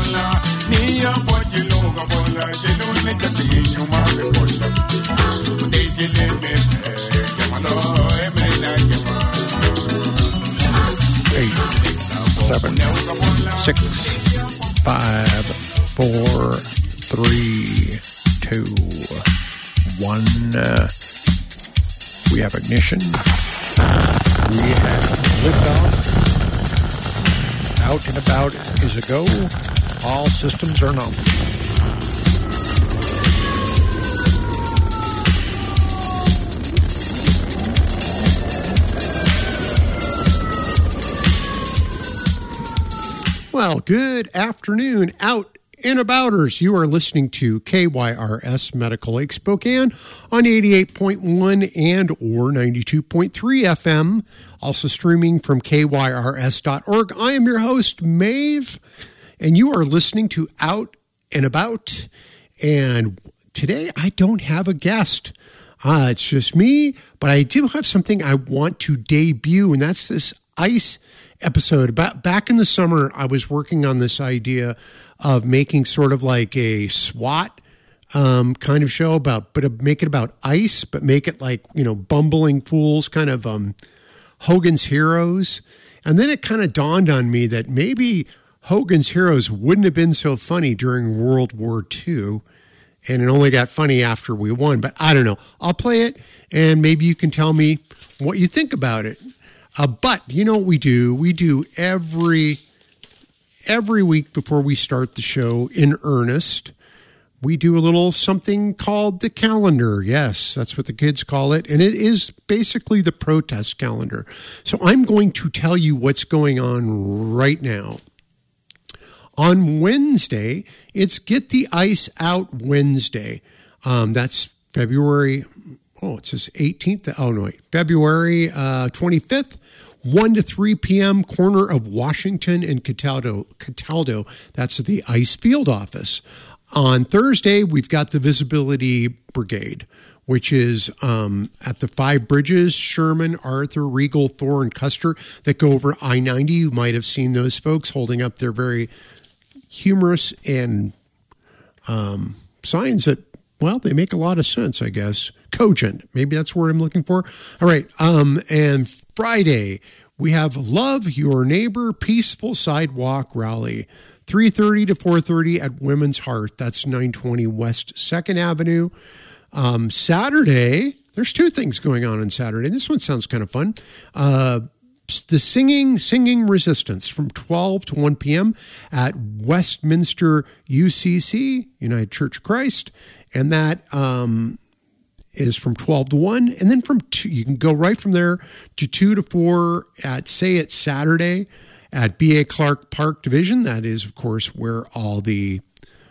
We have ignition. We have liftoff. Out and about is a go. All systems are nominated. Well, good afternoon, out and abouters. You are listening to KYRS Medical Lake Spokane on 88.1 and or 92.3 FM. Also streaming from KYRS.org. I am your host, Maeve, and you are listening to Out and About. And today I don't have a guest. It's just me, but I do have something I want to debut, and that's this ice episode. Back in the summer, I was working on this idea of making sort of like a SWAT kind of show but make it about ice, but make it like, bumbling fools, kind of Hogan's Heroes. And then it kind of dawned on me that maybe Hogan's Heroes wouldn't have been so funny during World War II. And it only got funny after we won. But I don't know. I'll play it, and maybe you can tell me what you think about it. But you know what we do? We do every week before we start the show in earnest, we do a little something called the calendar. Yes, that's what the kids call it. And it is basically the protest calendar. So I'm going to tell you what's going on right now. On Wednesday, it's Get the Ice Out Wednesday. That's February, it says 18th. Oh, no, wait. February 25th, 1 to 3 p.m., corner of Washington and Cataldo. That's at the Ice Field Office. On Thursday, we've got the Visibility Brigade, which is at the Five Bridges, Sherman, Arthur, Regal, Thor, and Custer that go over I-90. You might have seen those folks holding up their very humorous and signs that, well, they make a lot of sense, I guess. Cogent. Maybe that's the word I'm looking for. All right. And Friday, we have Love Your Neighbor Peaceful Sidewalk Rally, 3:30 to 4:30 at Women's Hearth. That's 920 West 2nd Avenue. Saturday, there's two things going on Saturday. This one sounds kind of fun. The Singing Resistance from 12 to 1 p.m. at Westminster UCC, United Church of Christ. And that is from 12 to 1. And then from 2, you can go right from there to 2 to 4 at, say it's Saturday, at B.A. Clark Park Division. That is, of course, where all the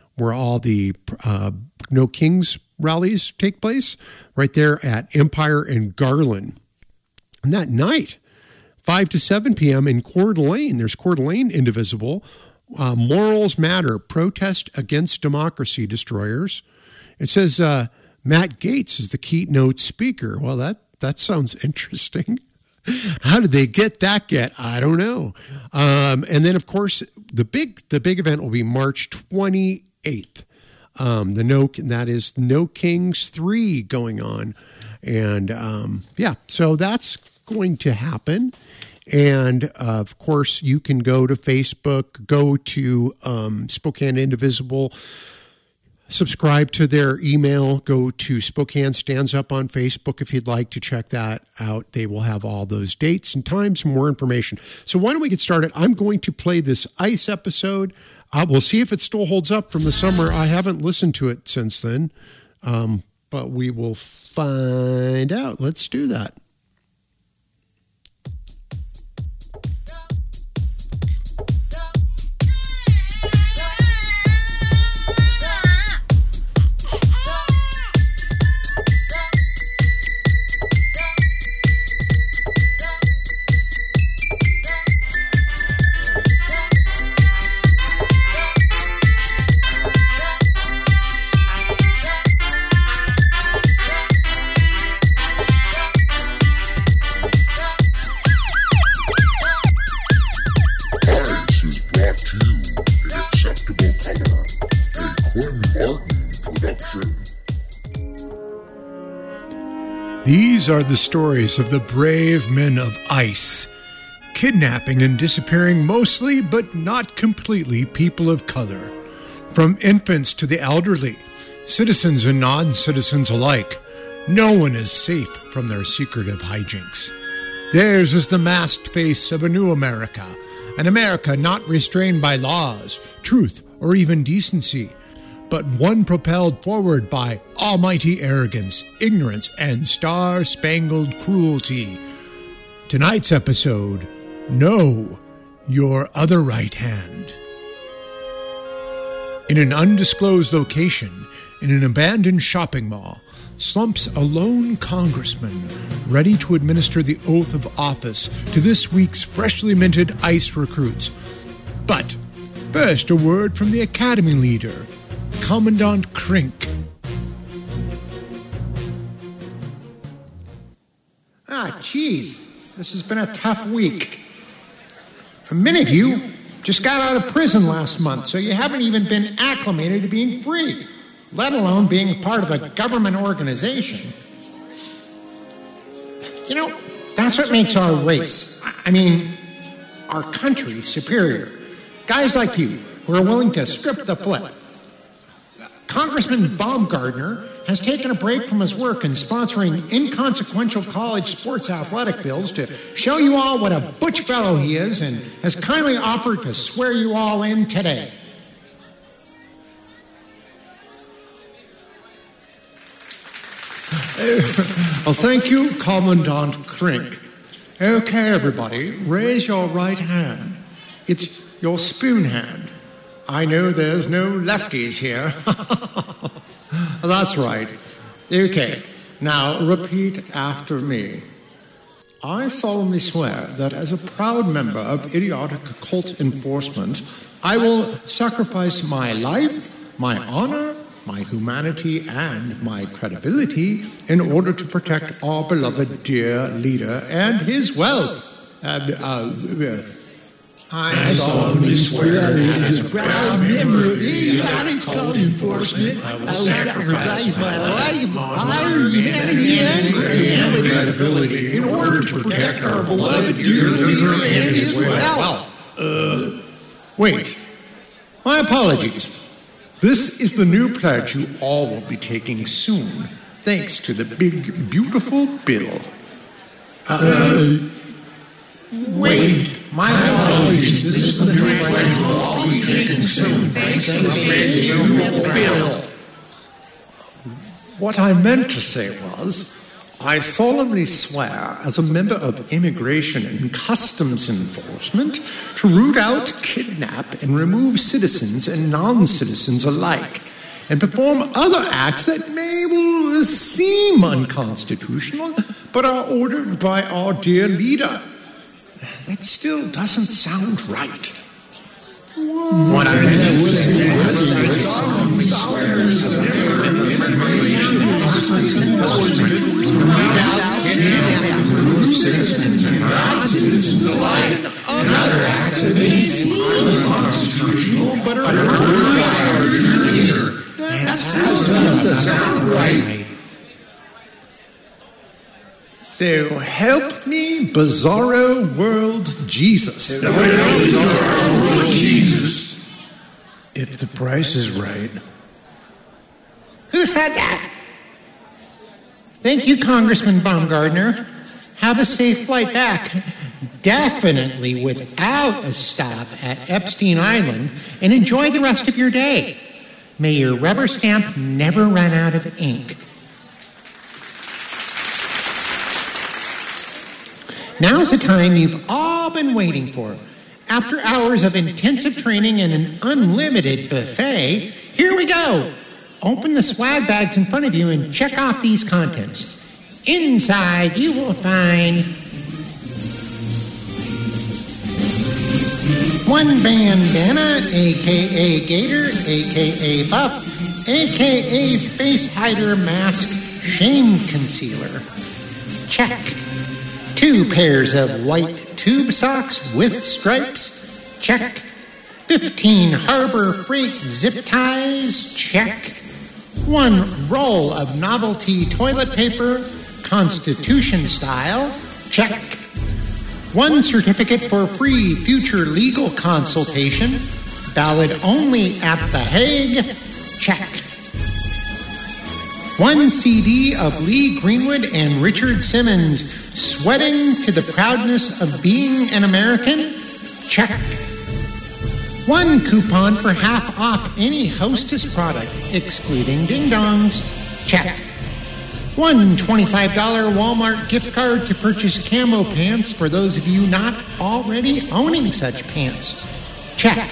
No Kings rallies take place, right there at Empire and Garland. And that night, 5 to 7 p.m. in Coeur d'Alene, there's Coeur d'Alene Indivisible, Morals Matter, Protest Against Democracy Destroyers. It says Matt Gaetz is the keynote speaker. Well, that sounds interesting. How did they get that get? I don't know. And then, of course, the big event will be March 28th. That is No Kings 3 going on. And, so that's going to happen. And, of course, you can go to Facebook, go to Spokane Indivisible, subscribe to their email, go to Spokane Stands Up on Facebook if you'd like to check that out. They will have all those dates and times, more information. So why don't we get started? I'm going to play this ICE episode. We'll see if it still holds up from the summer. I haven't listened to it since then, but we will find out. Let's do that. These are the stories of the brave men of ICE, kidnapping and disappearing mostly, but not completely, people of color. From infants to the elderly, citizens and non-citizens alike, no one is safe from their secretive hijinks. Theirs is the masked face of a new America, an America not restrained by laws, truth, or even decency, but one propelled forward by almighty arrogance, ignorance, and star-spangled cruelty. Tonight's episode, Know Your Other Right Hand. In an undisclosed location, in an abandoned shopping mall, slumps a lone congressman ready to administer the oath of office to this week's freshly minted ICE recruits. But first, a word from the Academy leader, Commandant Krink. Geez, this has been a tough week. Many of you just got out of prison last month, so you haven't even been acclimated to being free, let alone being part of a government organization. You know, that's what makes our race, our country superior. Guys like you who are willing to strip the flip. Congressman Baumgardner has taken a break from his work in sponsoring inconsequential college sports athletic bills to show you all what a butch fellow he is, and has kindly offered to swear you all in today. Well, thank you, Commandant Krink. Okay, everybody, raise your right hand. It's your spoon hand. I know there's no lefties here. That's right. Okay, now repeat after me. I solemnly swear that as a proud member of idiotic occult enforcement, I will sacrifice my life, my honor, my humanity, and my credibility in order to protect our beloved dear leader and his wealth. I solemnly swear that as a proud member of idiotic cult enforcement, I will sacrifice my life, honor, humanity, and credibility in order to protect our beloved dear leader and his wealth. Wait. My apologies. This is the new pledge you all will be taking soon, thanks to the big, beautiful bill. Wait, my apologies. This is the new pledge we'll all be taking soon, thanks to the big, beautiful bill. What I meant to say was, I solemnly swear as a member of Immigration and Customs Enforcement to root out, kidnap, and remove citizens and non-citizens alike, and perform other acts that may seem unconstitutional, but are ordered by our dear leader. That still doesn't sound right. What I meant to say was I solemnly swear as a member of Immigration and Customs Enforcement to root out, kidnap, and remove citizens and non-citizens alike, and other acts that may seem unconstitutional, but are ordered by our dear leader. That still doesn't sound right. So help me, Bizarro World Jesus. Bizarro World Jesus. If the price is right. Who said that? Thank you, Congressman Baumgardner. Have a safe flight back. Definitely without a stop at Epstein Island, and enjoy the rest of your day. May your rubber stamp never run out of ink. Now's the time you've all been waiting for. After hours of intensive training and an unlimited buffet, here we go. Open the swag bags in front of you and check out these contents. Inside, you will find one bandana, a.k.a. Gator, a.k.a. Buff, a.k.a. Face Hider Mask Shame Concealer. Check. 2 pairs of white tube socks with stripes. Check. 15 Harbor Freight zip ties. Check. 1 roll of novelty toilet paper. Constitution style? Check. 1 certificate for free future legal consultation, valid only at The Hague? Check. 1 CD of Lee Greenwood and Richard Simmons, Sweating to the Proudness of Being an American? Check. 1 coupon for half off any Hostess product, excluding ding-dongs? Check. 1 $25 Walmart gift card to purchase camo pants for those of you not already owning such pants? Check.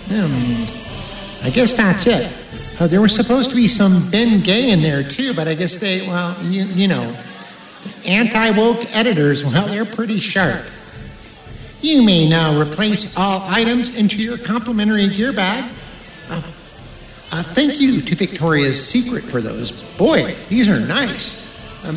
I guess that's it. There was supposed to be some Ben Gay in there too, but I guess they, well, you know, anti-woke editors, well, they're pretty sharp. You may now replace all items into your complimentary gear bag. Thank you to Victoria's Secret for those. Boy, these are nice.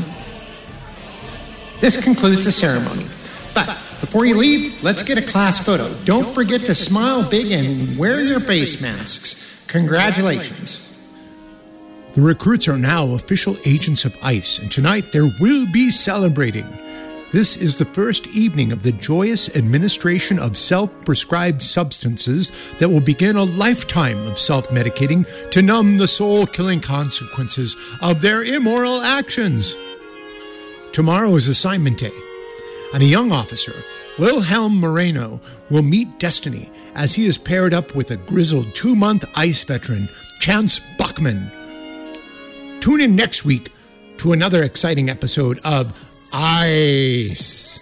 This concludes the ceremony. But before you leave, let's get a class photo. Don't forget to smile big and wear your face masks. Congratulations. The recruits are now official agents of ICE, and tonight there will be celebrating. This is the first evening of the joyous administration of self-prescribed substances that will begin a lifetime of self-medicating to numb the soul-killing consequences of their immoral actions. Tomorrow is assignment day, and a young officer, Wilhelm Moreno, will meet destiny as he is paired up with a grizzled 2-month ICE veteran, Chance Buckman. Tune in next week to another exciting episode of ICE.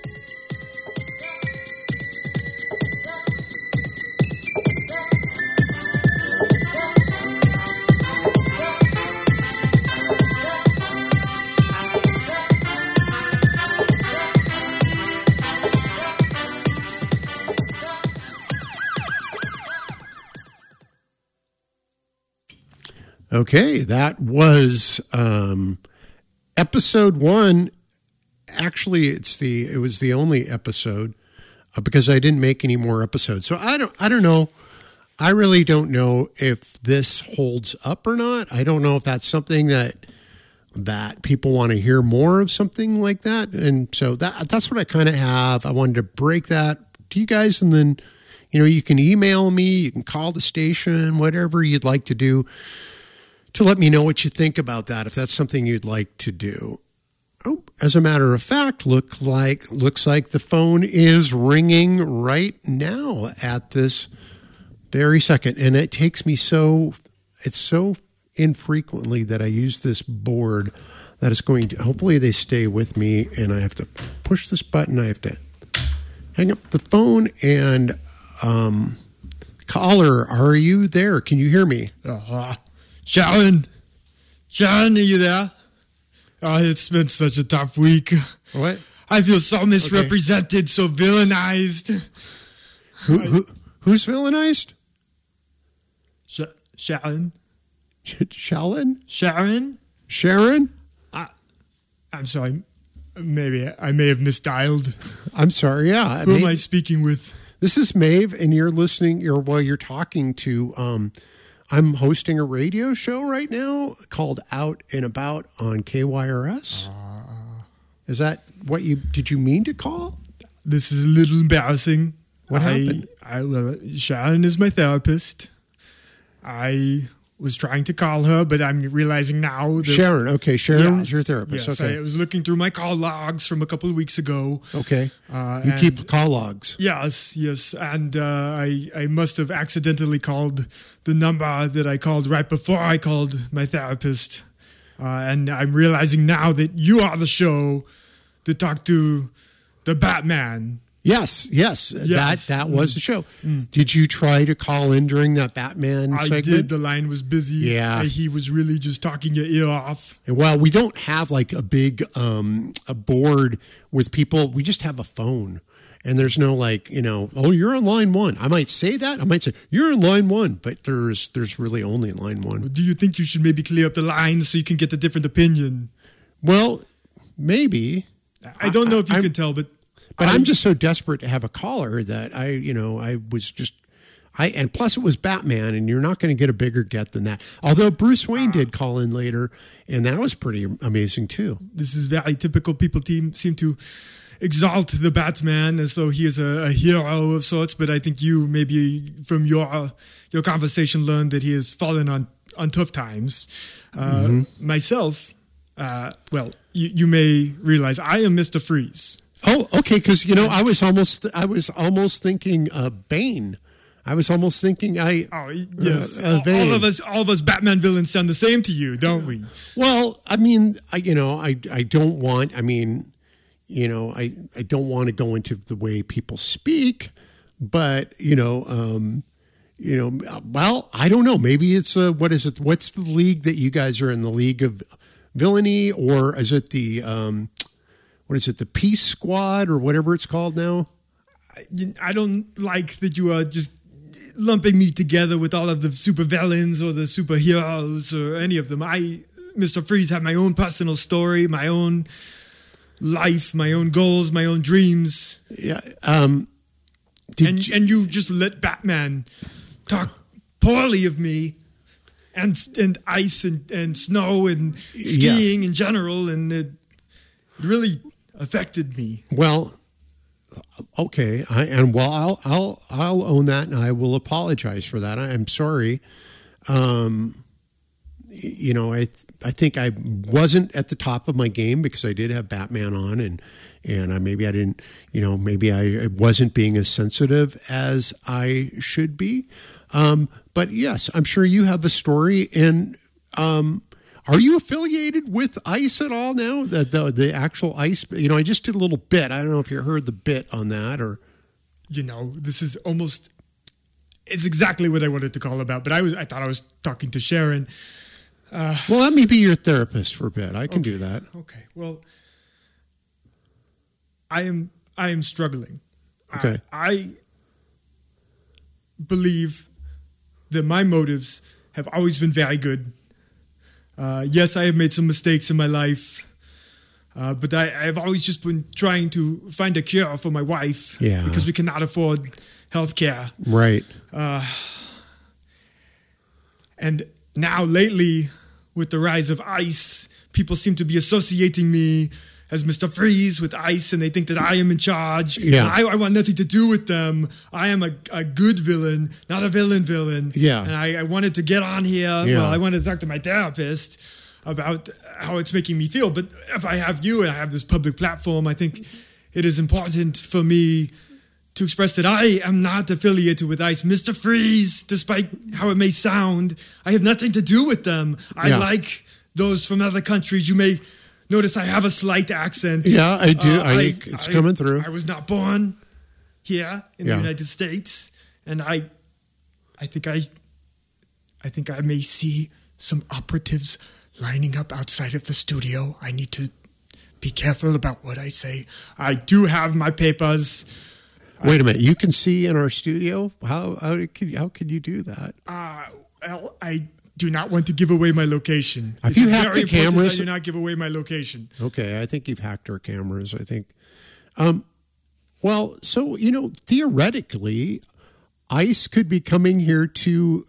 Okay, that was episode 1. Actually, it was the only episode because I didn't make any more episodes. So I don't know. I really don't know if this holds up or not. I don't know if that's something that people want to hear more of, something like that. And so that's what I kind of have. I wanted to break that to you guys, and then you can email me, you can call the station, whatever you'd like to do, to let me know what you think about that, if that's something you'd like to do. Oh, as a matter of fact, looks like the phone is ringing right now at this very second. And it takes me so infrequently that I use this board that is going to, hopefully they stay with me, and I have to push this button. I have to hang up the phone and, caller, are you there? Can you hear me? Sharon, are you there? Oh, it's been such a tough week. What? I feel so misrepresented, so villainized. Who's villainized? Sharon. Sharon? I'm sorry. Maybe I may have misdialed. I'm sorry. Yeah. Who am I speaking with? This is Maeve, and you're listening. You're talking to. I'm hosting a radio show right now called Out and About on KYRS. Is that what did you mean to call? This is a little embarrassing. What happened? Well, Sharon is my therapist. I was trying to call her, but I'm realizing now that... Sharon. Okay, Sharon is your therapist. Yes, okay. I was looking through my call logs from a couple of weeks ago. Okay. You keep call logs. Yes. And I must have accidentally called the number that I called right before I called my therapist. And I'm realizing now that you are the show that talked to the Batman. Yes. That was the show. Did you try to call in during that Batman segment? I did. The line was busy. Yeah. He was really just talking your ear off. And well, we don't have like a big a board with people. We just have a phone. And there's no oh, you're on line 1. I might say that. I might say, you're on line 1. But there's really only line 1. Do you think you should maybe clear up the lines so you can get a different opinion? Well, maybe. I don't know if you can tell, but I'm just so desperate to have a caller that I And plus it was Batman, and you're not going to get a bigger get than that. Although Bruce Wayne did call in later, and that was pretty amazing too. This is very typical. People seem to exalt the Batman as though he is a hero of sorts, but I think you maybe from your conversation learned that he has fallen on tough times. Myself, well, you may realize I am Mr. Freeze. Oh, okay, because I was almost thinking Bane. I was almost thinking yes. Bane. All of us Batman villains sound the same to you, don't we? Well, I mean, I don't want. I mean, I don't want to go into the way people speak, but well, I don't know. Maybe it's what is it? What's the league that you guys are in? The League of Villainy, or is it the what is it? The Peace Squad, or whatever it's called now? I don't like that you are just lumping me together with all of the supervillains or the superheroes or any of them. I, Mr. Freeze, have my own personal story, my own life, my own goals, my own dreams. Yeah. And you just let Batman talk poorly of me and ice and snow and skiing in general, and it really affected me. Well, okay, I'll own that, and I will apologize for that. I'm sorry. I think I wasn't at the top of my game because I did have Batman on, and maybe I didn't, maybe I wasn't being as sensitive as I should be. But yes, I'm sure you have a story. And are you affiliated with ICE at all now? The actual ICE? I just did a little bit. I don't know if you heard the bit on that, or this is almost. It's exactly what I wanted to call about, but I thought I was talking to Sharon. Well, let me be your therapist for a bit. I can do that. Okay. Well, I am struggling. Okay. I believe that my motives have always been very good. Yes, I have made some mistakes in my life, but I have always just been trying to find a cure for my wife. Yeah. Because we cannot afford health care. Right. And now lately, with the rise of ICE, people seem to be associating me as Mr. Freeze with ICE, and they think that I am in charge. Yeah. I want nothing to do with them. I am a good villain, not a villain. Yeah. And I wanted to get on here. Yeah. Well, I wanted to talk to my therapist about how it's making me feel. But if I have you and I have this public platform, I think it is important for me to express that I am not affiliated with ICE. Mr. Freeze, despite how it may sound, I have nothing to do with them. I like those from other countries. You may notice I have a slight accent. Yeah, I do. It's coming through. I was not born here in the United States, and I think I may see some operatives lining up outside of the studio. I need to be careful about what I say. I do have my papers. Wait a minute. You can see in our studio? How could you do that? Well, I do not want to give away my location. If you hack the cameras, I do not give away my location. Okay, I think you've hacked our cameras. I think. Well, so theoretically, ICE could be coming here to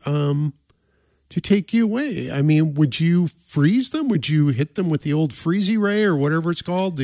take you away. I mean, would you freeze them? Would you hit them with the old freezy ray or whatever it's called?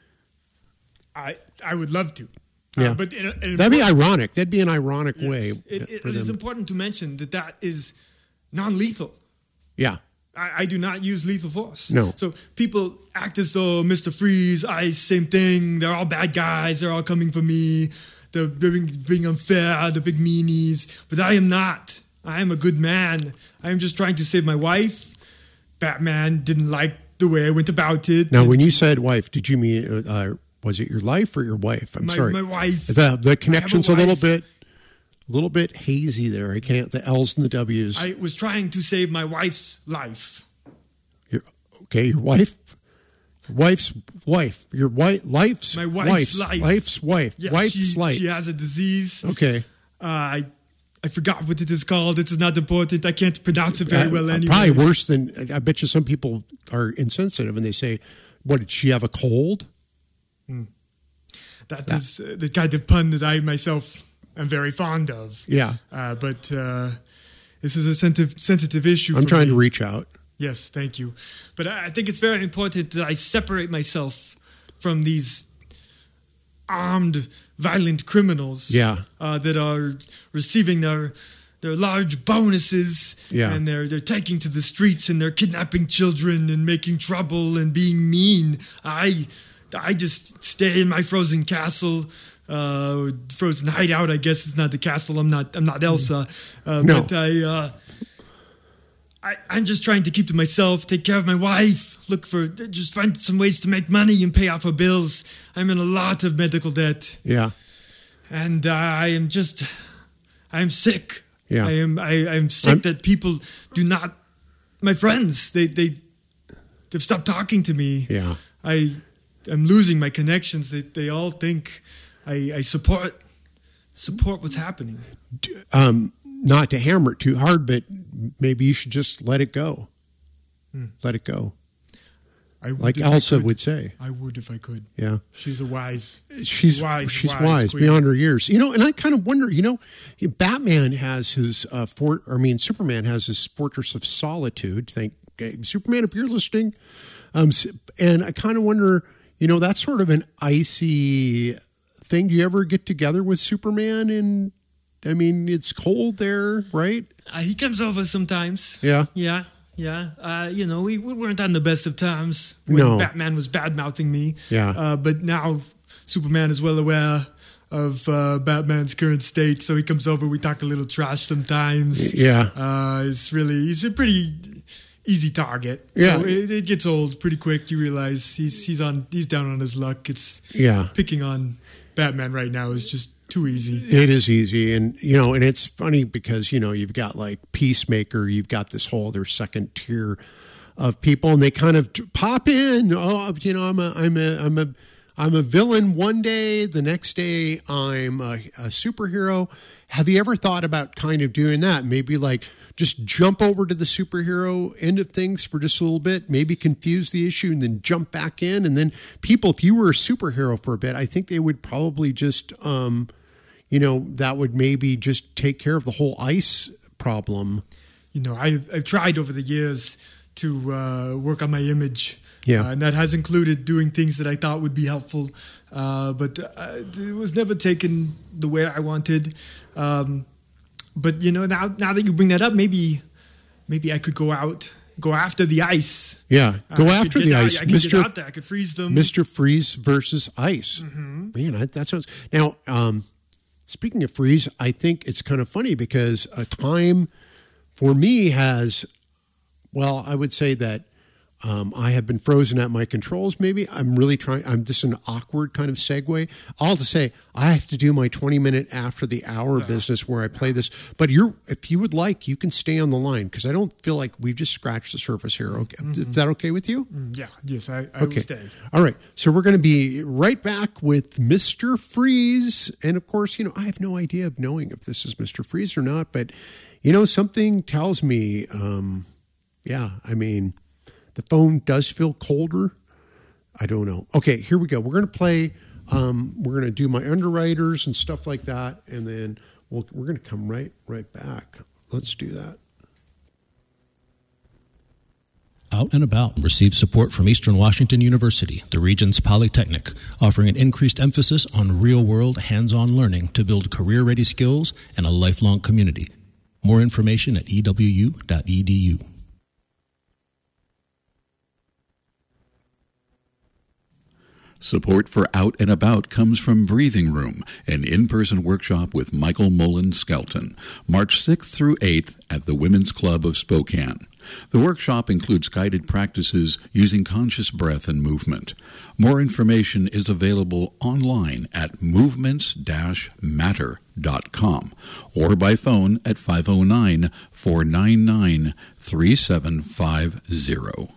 I would love to. Yeah, but that'd be ironic. That'd be an ironic way. It is important to mention that is non-lethal. Yeah. I do not use lethal force. No. So people act as though Mr. Freeze, ICE, same thing. They're all bad guys. They're all coming for me. They're being unfair. The big meanies. But I am not. I am a good man. I am just trying to save my wife. Batman didn't like the way I went about it. Now, when you said wife, did you mean... was it your life or your wife? I'm sorry. My wife. The connection's a little bit hazy there. I can't. The L's and the W's. I was trying to save my wife's life. Your wife. Wife's wife. Your wife. Life's. My wife's life. Life's wife. Yeah, wife's life. She has a disease. Okay. I forgot what it is called. It is not important. I can't pronounce it very well anyway. Probably worse than. I bet you some people are insensitive and they say, "What, did she have a cold?" That is the kind of pun that I myself am very fond of. Yeah. But this is a sensitive issue. I'm for trying me. to reach out. Yes, thank you. But I think it's very important that I separate myself from these armed, violent criminals that are receiving their large bonuses, and they're taking to the streets and they're kidnapping children and making trouble and being mean. I just stay in my frozen castle, frozen hideout. I guess it's not the castle. I'm not Elsa, No. but I'm just trying to keep to myself, take care of my wife, just find some ways to make money and pay off her bills. I'm in a lot of medical debt. Yeah. And I'm sick. Yeah. I'm sick that people do not, my friends, they've stopped talking to me. Yeah. I'm losing my connections. They all think I support what's happening. Not to hammer it too hard, but maybe you should just let it go. Let it go. Like Elsa would say. I would if I could. Yeah. She's wise. She's wise beyond her years. And I kind of wonder, Batman has his Superman has his Fortress of Solitude. Superman, if you're listening. And I kind of wonder, that's sort of an icy thing. Do you ever get together with Superman? And it's cold there, right? He comes over sometimes. Yeah. Yeah. We weren't on the best of terms when Batman was bad-mouthing me. Yeah. But now Superman is well aware of Batman's current state, so he comes over, we talk a little trash sometimes. Yeah. He's a pretty easy target. Yeah. So it gets old pretty quick. You realize he's down on his luck. Picking on Batman right now is just too easy. It is easy. And, and it's funny because, you've got like Peacemaker, you've got this whole other second tier of people, and they kind of pop in. Oh, I'm a villain one day, the next day I'm a superhero. Have you ever thought about kind of doing that? Maybe like just jump over to the superhero end of things for just a little bit, maybe confuse the issue and then jump back in. And then people, if you were a superhero for a bit, I think they would probably just, that would maybe just take care of the whole ICE problem. I've tried over the years to work on my image. Yeah. And that has included doing things that I thought would be helpful, but it was never taken the way I wanted. But now that you bring that up, maybe I could go after the ICE. Yeah, go after the ICE. I could get out there. I could freeze them. Mr. Freeze versus ICE. Mm-hmm. Man, that sounds... Now, speaking of freeze, I think it's kind of funny because a time for me has... Well, I would say that I have been frozen at my controls. Maybe I'm really trying. I'm just an awkward kind of segue. All to say, I have to do my 20-minute after the hour business where I play this. But if you would like, you can stay on the line because I don't feel like we've just scratched the surface here. Okay, is that okay with you? Yeah. Yes, I will stay. All right. So we're going to be right back with Mr. Freeze, and of course, I have no idea of knowing if this is Mr. Freeze or not. But something tells me, the phone does feel colder. I don't know. Okay, here we go. We're going to play. We're going to do my underwriters and stuff like that, and then we're going to come right back. Let's do that. Out and About receives support from Eastern Washington University, the region's polytechnic, offering an increased emphasis on real-world, hands-on learning to build career-ready skills and a lifelong community. More information at ewu.edu. Support for Out and About comes from Breathing Room, an in-person workshop with Michael Mullen Skelton, March 6th through 8th at the Women's Club of Spokane. The workshop includes guided practices using conscious breath and movement. More information is available online at movements-matter.com or by phone at 509-499-3750.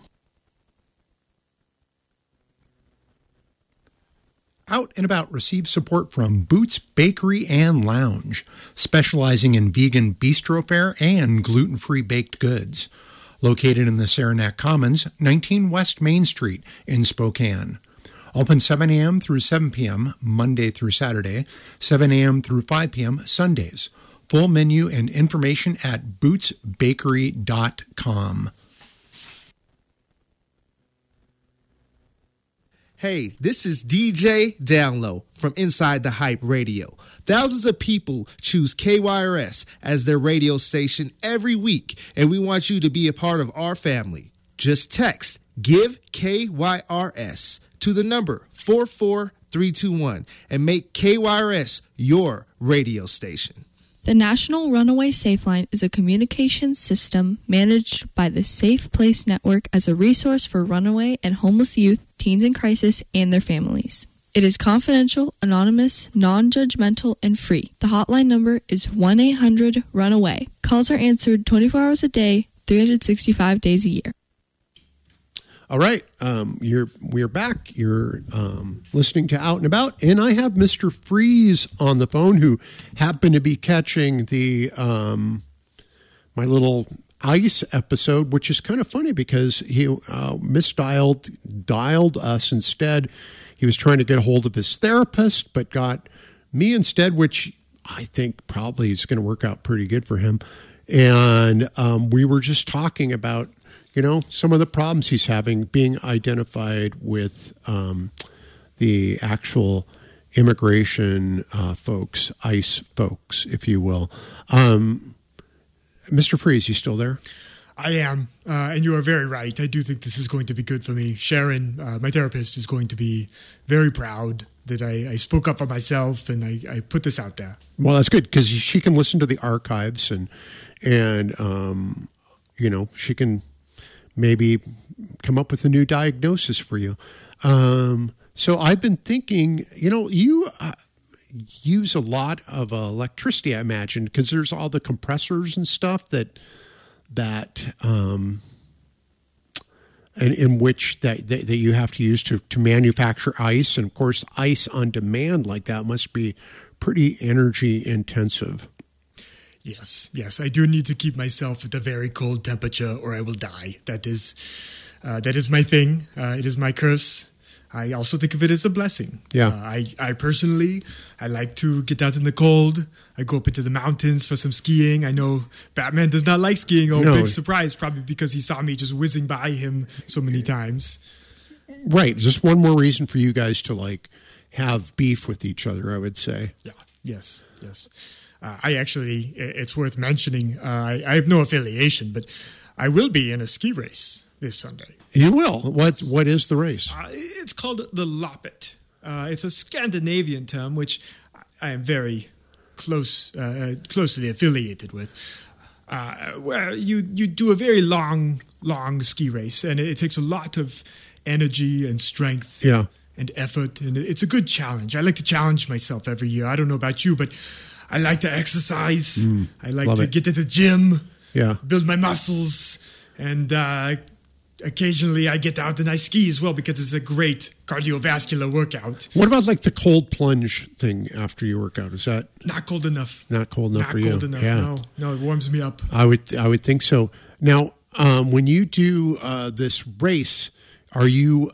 Out and About receives support from Boots Bakery and Lounge, specializing in vegan bistro fare and gluten-free baked goods. Located in the Saranac Commons, 19 West Main Street in Spokane. Open 7 a.m. through 7 p.m. Monday through Saturday, 7 a.m. through 5 p.m. Sundays. Full menu and information at bootsbakery.com. Hey, this is DJ Download from Inside the Hype Radio. Thousands of people choose KYRS as their radio station every week, and we want you to be a part of our family. Just text GIVE KYRS to the number 44321 and make KYRS your radio station. The National Runaway Safe Line is a communications system managed by the Safe Place Network as a resource for runaway and homeless youth, teens in crisis, and their families. It is confidential, anonymous, non-judgmental, and free. The hotline number is 1-800-RUNAWAY. Calls are answered 24 hours a day, 365 days a year. All right, we're back. You're listening to Out and About, and I have Mr. Freeze on the phone, who happened to be catching the my little ice episode, which is kind of funny because he dialed us instead. He was trying to get a hold of his therapist, but got me instead, which I think probably is going to work out pretty good for him. And we were just talking about, some of the problems he's having being identified with the actual immigration folks, ICE folks, if you will. Mr. Freeze, you still there? I am, and you are very right. I do think this is going to be good for me. Sharon, my therapist, is going to be very proud that I spoke up for myself and I put this out there. Well, that's good because she can listen to the archives and she can maybe come up with a new diagnosis for you. So I've been thinking, you use a lot of electricity, I imagine, because there's all the compressors and stuff that in which that you have to use to manufacture ice. And of course, ice on demand like that must be pretty energy intensive. Yes. I do need to keep myself at a very cold temperature or I will die. That is my thing. It is my curse. I also think of it as a blessing. Yeah. I personally like to get out in the cold. I go up into the mountains for some skiing. I know Batman does not like skiing. Big surprise, probably because he saw me just whizzing by him so many times. Right. Just one more reason for you guys to have beef with each other, I would say. Yeah. Yes. I actually, it's worth mentioning, I have no affiliation, but I will be in a ski race this Sunday. You will? What is the race? It's called the Loppet. It's a Scandinavian term, which I am very closely affiliated with, where you do a very long ski race, and it takes a lot of energy and strength. Yeah. And effort, and it's a good challenge. I like to challenge myself every year. I don't know about you, but I like to exercise. I like to get to the gym, build my muscles, and occasionally I get out and I ski as well because it's a great cardiovascular workout. What about the cold plunge thing after you work out? Is that not cold enough? Not cold enough for you? Not cold enough. Yeah. No, it warms me up. I would think so. Now, when you do this race, are you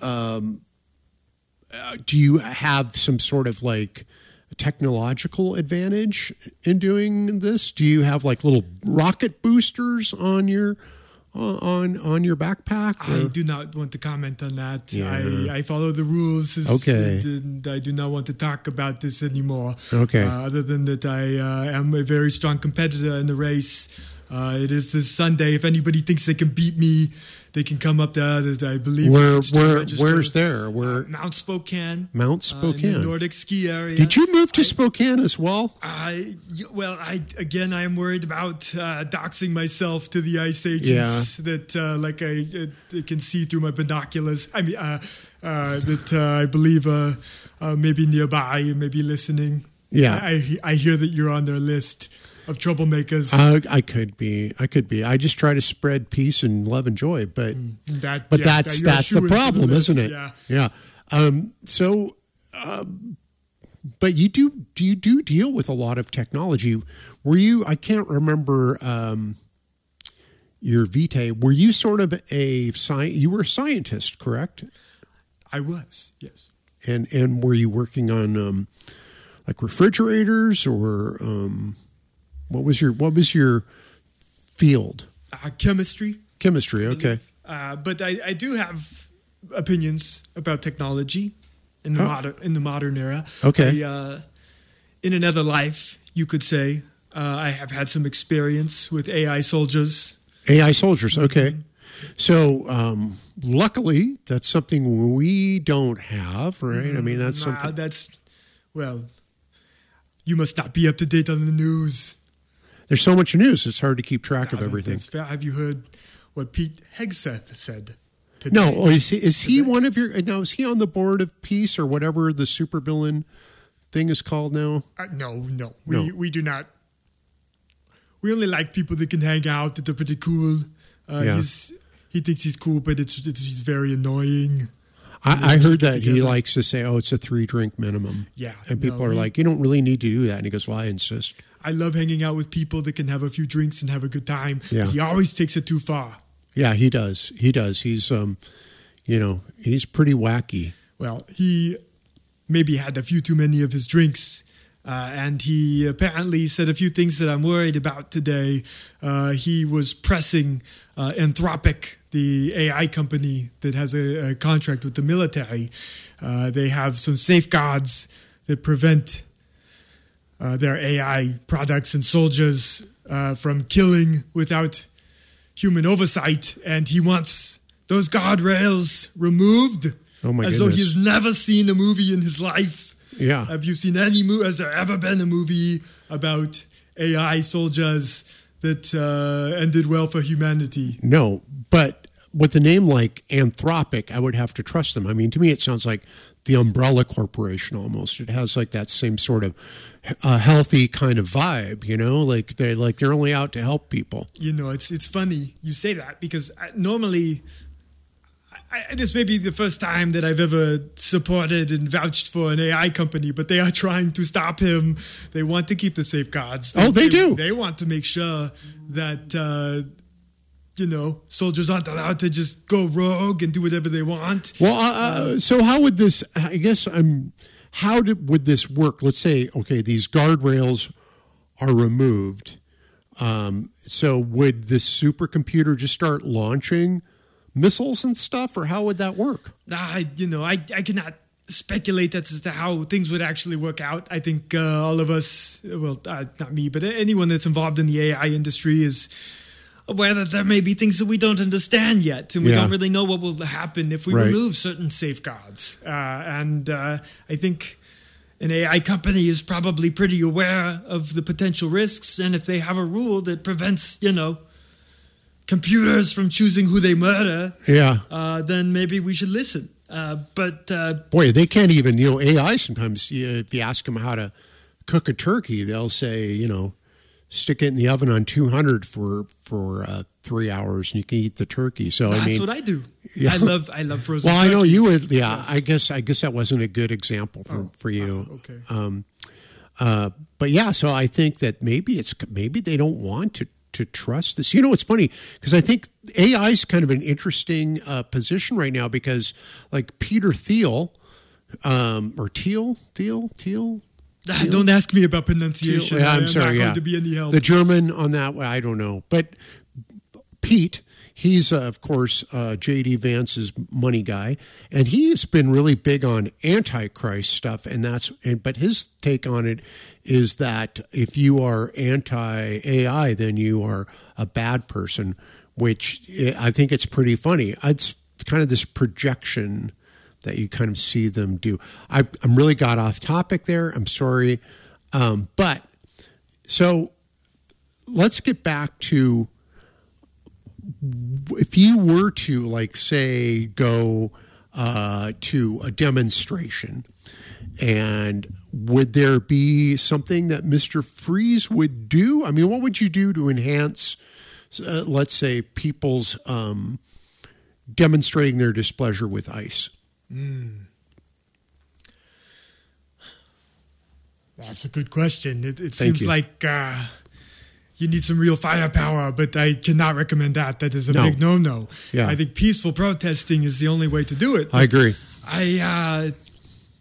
do you have some sort of technological advantage in doing this? Do you have little rocket boosters on your backpack? I do not want to comment on that. Yeah. I follow the rules. Okay. And I do not want to talk about this anymore. Okay. Other than that, I am a very strong competitor in the race. It is this Sunday. If anybody thinks they can beat me, they can come up there. I believe. Where's there? Mount Spokane. Mount Spokane. In the Nordic ski area. Did you move to Spokane as well? I am worried about doxing myself to the ICE agents that I can see through my binoculars. I mean, that I believe maybe nearby, maybe listening. Yeah. I hear that you're on their list of troublemakers. I could be. I just try to spread peace and love and joy, but that's the problem, isn't it? Yeah. But you do deal with a lot of technology. Were you? I can't remember your vitae. Were you sort of you were a scientist, correct? I was, yes. And were you working on like refrigerators, or what was your field? Chemistry. Chemistry, okay. But I do have opinions about technology in the modern era. Okay. In another life, you could say, I have had some experience with AI soldiers. AI soldiers, okay. So luckily, that's something we don't have, right? I mean, that's something. Well, you must not be up to date on the news. There's so much news; it's hard to keep track of everything. Have you heard what Pete Hegseth said today? No, is he one of your? Now, is he on the board of Peace or whatever the supervillain thing is called now? No. We do not. We only like people that can hang out, that are pretty cool. He thinks he's cool, but he's very annoying. I heard that he likes to say, "Oh, it's a 3-drink minimum." Yeah, and people are like, "You don't really need to do that." And he goes, "Well, I insist." I love hanging out with people that can have a few drinks and have a good time. Yeah. He always takes it too far. Yeah, he does. He does. He's he's pretty wacky. Well, he maybe had a few too many of his drinks. And he apparently said a few things that I'm worried about today. He was pressing Anthropic, the AI company that has a contract with the military. They have some safeguards that prevent their AI products and soldiers from killing without human oversight. And he wants those guardrails removed. Oh my goodness. As though he's never seen a movie in his life. Yeah. Have you seen any movie? Has there ever been a movie about AI soldiers that ended well for humanity? No, but with a name like Anthropic, I would have to trust them. I mean, to me, it sounds like the Umbrella Corporation almost. It has like that same sort of healthy kind of vibe, like they're only out to help people. It's funny you say that because normally. This may be the first time that I've ever supported and vouched for an AI company, but they are trying to stop him. They want to keep the safeguards. They do. They want to make sure that, soldiers aren't allowed to just go rogue and do whatever they want. Well, so how would this, would this work? Let's say, okay, these guardrails are removed. So would this supercomputer just start launching missiles and stuff, or how would that work? I cannot speculate as to how things would actually work out. I think all of us, not me, but anyone that's involved in the AI industry is aware that there may be things that we don't understand yet, and we don't really know what will happen if we remove certain safeguards. And I think an AI company is probably pretty aware of the potential risks, and if they have a rule that prevents, computers from choosing who they murder, then maybe we should listen. But boy, they can't even, AI sometimes, if you ask them how to cook a turkey, they'll say, stick it in the oven on 200 for 3 hours and you can eat the turkey. So that's what I do. Yeah. I love frozen turkey. I know you would. Yeah, yes. I guess that wasn't a good example for you. Okay. But yeah, so I think that maybe they don't want to trust this. It's funny because I think AI is kind of an interesting position right now because like Peter Thiel, or Thiel. Don't ask me about pronunciation. Yeah, I'm sorry. I'm not going to be any help. The German on that, I don't know. But Pete, he's of course J.D. Vance's money guy, and he's been really big on Antichrist stuff, but his take on it is that if you are anti-AI, then you are a bad person, which I think it's pretty funny. It's kind of this projection that you kind of see them do. I'm really got off topic there. I'm sorry. But so let's get back to if you were to, like, say, go to a demonstration, and would there be something that Mr. Freeze would do? I mean, what would you do to enhance, let's say, people's demonstrating their displeasure with ICE? That's a good question. It seems like you need some real firepower, but I cannot recommend that. That is a big no-no. Yeah. I think peaceful protesting is the only way to do it. I agree.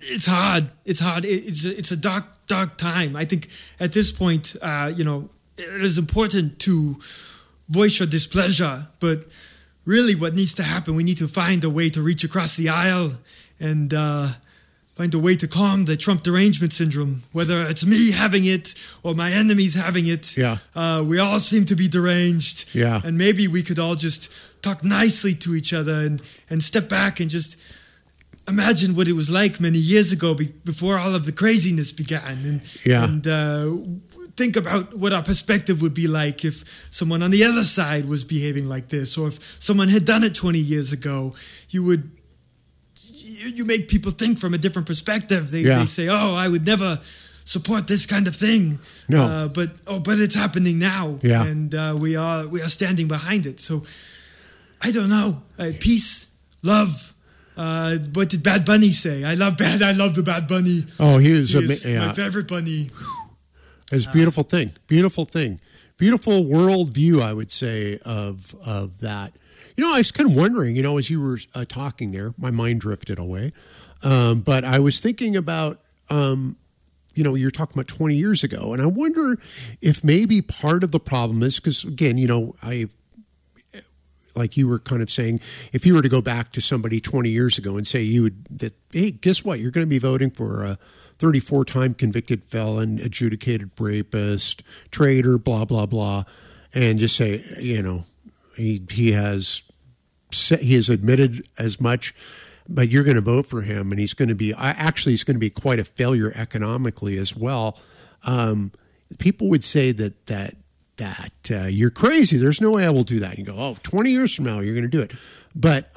it's hard. It's hard. It's a dark time. I think at this point, it is important to voice your displeasure, but really what needs to happen, we need to find a way to reach across the aisle and find a way to calm the Trump derangement syndrome, whether it's me having it or my enemies having it. Yeah. We all seem to be deranged. Yeah. And maybe we could all just talk nicely to each other and step back and just imagine what it was like many years ago before all of the craziness began. And think about what our perspective would be like if someone on the other side was behaving like this, or if someone had done it 20 years ago. You make people think from a different perspective. They say, "Oh, I would never support this kind of thing." No, but it's happening now, Yeah. and we are standing behind it. So I don't know. Peace, love. What did Bad Bunny say? I love the Bad Bunny. Oh, he is my favorite bunny. It's a beautiful thing. Beautiful thing. Beautiful worldview, I would say, of that. I was kind of wondering, as you were talking there, my mind drifted away. But I was thinking about, you're talking about 20 years ago. And I wonder if maybe part of the problem is because, again, like you were kind of saying, if you were to go back to somebody 20 years ago and say hey, guess what? You're going to be voting for a 34-time convicted felon, adjudicated rapist, traitor, blah, blah, blah. And just say, he has admitted as much, but you're going to vote for him. And he's going to be quite a failure economically as well. People would say that you're crazy. There's no way I will do that. You go, 20 years from now, you're going to do it. But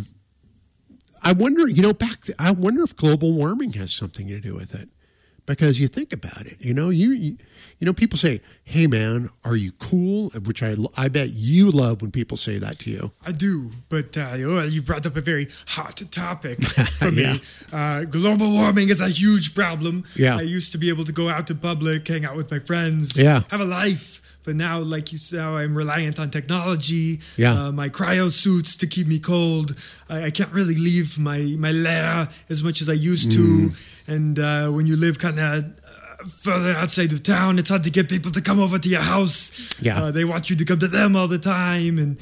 I wonder, I wonder if global warming has something to do with it. Because you think about it, people say, "Hey man, are you cool?" Which I bet you love when people say that to you. I do, but you brought up a very hot topic for me. Global warming is a huge problem. Yeah. I used to be able to go out to public, hang out with my friends, have a life. But now, like you said, I'm reliant on technology, my cryo suits to keep me cold. I can't really leave my lair as much as I used to. And when you live kind of further outside of town, it's hard to get people to come over to your house. Yeah. They want you to come to them all the time. And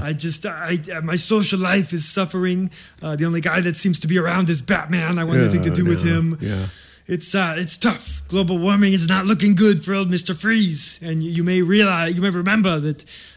my social life is suffering. The only guy that seems to be around is Batman. I want nothing to do with him. Yeah. It's tough. Global warming is not looking good for old Mr. Freeze. And you may remember that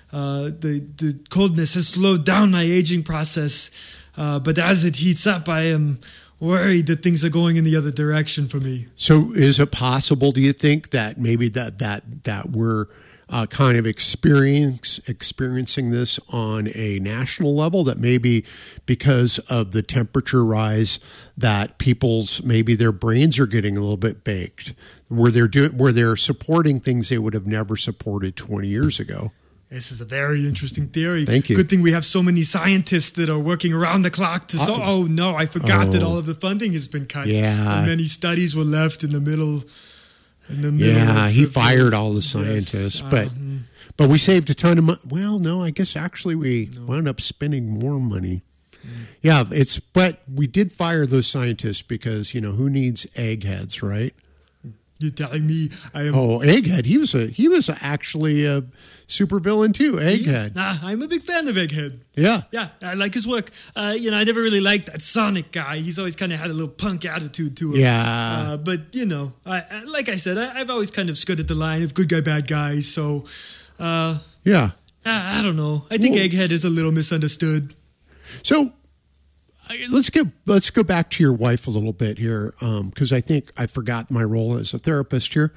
the coldness has slowed down my aging process. But as it heats up, I am worried that things are going in the other direction for me. So is it possible, do you think, that maybe that we're kind of experiencing this on a national level, that maybe because of the temperature rise that maybe their brains are getting a little bit baked, where they're supporting things they would have never supported 20 years ago? This is a very interesting theory. Thank you. Good thing we have so many scientists that are working around the clock to solve. Oh no, I forgot that all of the funding has been cut. Yeah. And many studies were left in the middle. Yeah, he fired all the scientists, but we saved a ton of money. Well, no, I guess actually we wound up spending more money. Yeah, but we did fire those scientists because who needs eggheads, right? You're telling me I am? Oh, Egghead. He was actually a supervillain too. Egghead. I'm a big fan of Egghead. Yeah. Yeah, I like his work. I never really liked that Sonic guy. He's always kind of had a little punk attitude to him. Yeah. But like I said, I've always kind of skirted the line of good guy, bad guy. So, yeah. I don't know. I think Egghead is a little misunderstood. So. Let's go back to your wife a little bit here, because I think I forgot my role as a therapist here.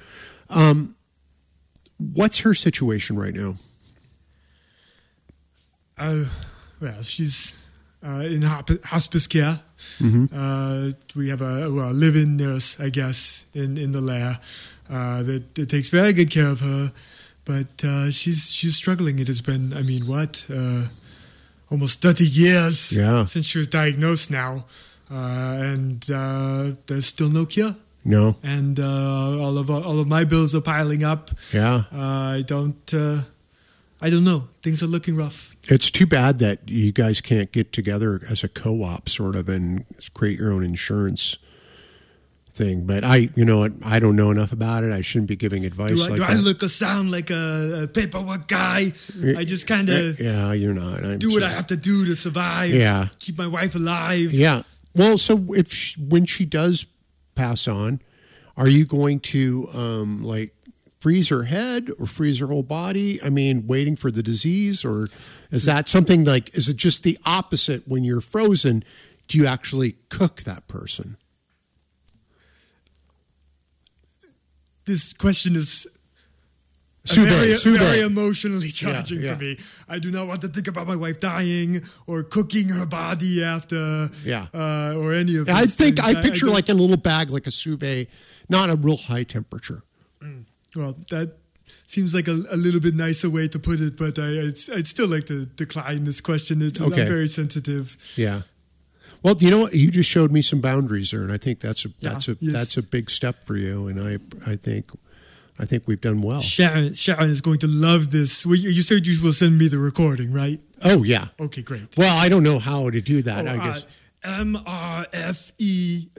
What's her situation right now? Well, she's in hospice care. Mm-hmm. We have a live-in nurse, I guess, in the lair that takes very good care of her. But she's struggling. It has been, almost 30 years since she was diagnosed now. And there's still no cure. No. And all of my bills are piling up. Yeah. I don't know. Things are looking rough. It's too bad that you guys can't get together as a co-op sort of and create your own insurance thing. But I don't know enough about it. I shouldn't be giving advice Do like I that. look or sound like a paperwork guy? I just kind of Yeah, you're not. do what I have to do to survive. Yeah. Keep my wife alive. Yeah. Well, so when she does pass on, are you going to like freeze her head or freeze her whole body? I mean, waiting for the disease, or is that something like? Is it just the opposite when you're frozen? Do you actually cook that person? This question is Suve. very emotionally charging yeah. for me. I do not want to think about my wife dying or cooking her body after, or any of. I these think things. I picture don't- like in a little bag, like a sous vide, not a real high temperature. Well, that seems like a little bit nicer way to put it, but I'd still like to decline this question. I'm very sensitive. Yeah. Well, you know what? You just showed me some boundaries there, and I think that's a big step for you. And I think we've done well. Sharon is going to love this. Well, you said you will send me the recording, right? Oh yeah. Okay, great. Well, I don't know how to do that. I guess MRFEEZE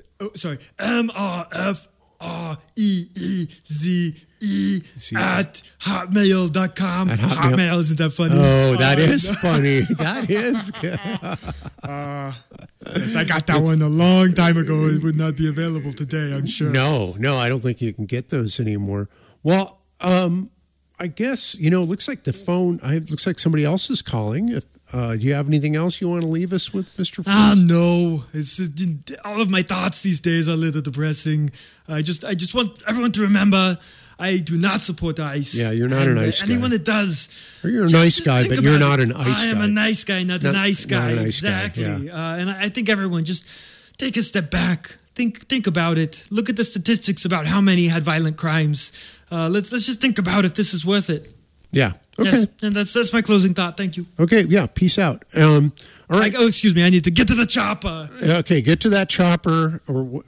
at hotmail.com. At Hotmail. Hotmail, isn't that funny? Oh, that is funny. That is good. Yes, I got that one a long time ago. It would not be available today, I'm sure. No, I don't think you can get those anymore. Well, I guess, it looks like the phone, it looks like somebody else is calling. Do you have anything else you want to leave us with, Mr. Freeze? No. It's all of my thoughts these days are a little depressing. I just want everyone to remember I do not support ICE. Yeah, you're not an ICE guy. Anyone that does. Or you're a nice guy, but you're not an ICE guy. I am a nice guy, not an ICE guy. Not an ICE guy, exactly. yeah. And I think everyone just take a step back. Think about it. Look at the statistics about how many had violent crimes. Let's just think about if this is worth it. Yeah. Okay. Yes, and that's my closing thought. Thank you. Okay. Yeah. Peace out. All right. Excuse me. I need to get to the chopper. Okay. Get to that chopper, or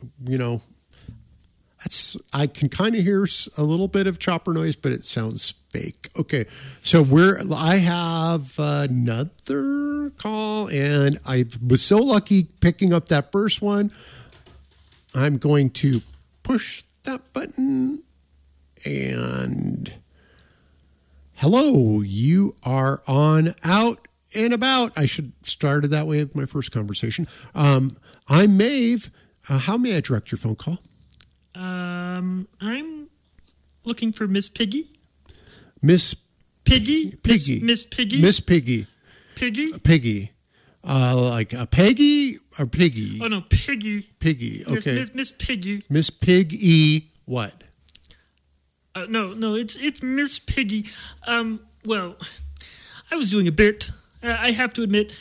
I can kind of hear a little bit of chopper noise, but it sounds fake. Okay. So I have another call, and I was so lucky picking up that first one. I'm going to push that button, and hello, you are on Out and About. I should start it that way with my first conversation. I'm Maeve. How may I direct your phone call? I'm looking for Miss Piggy. Miss Piggy? Piggy. Miss Piggy? Miss Piggy. Piggy? Piggy. Like a Peggy or Piggy? Oh, no, Piggy. Piggy, okay. Miss Piggy. Miss Piggy what? No, it's Miss Piggy. Well, I was doing a bit. I have to admit,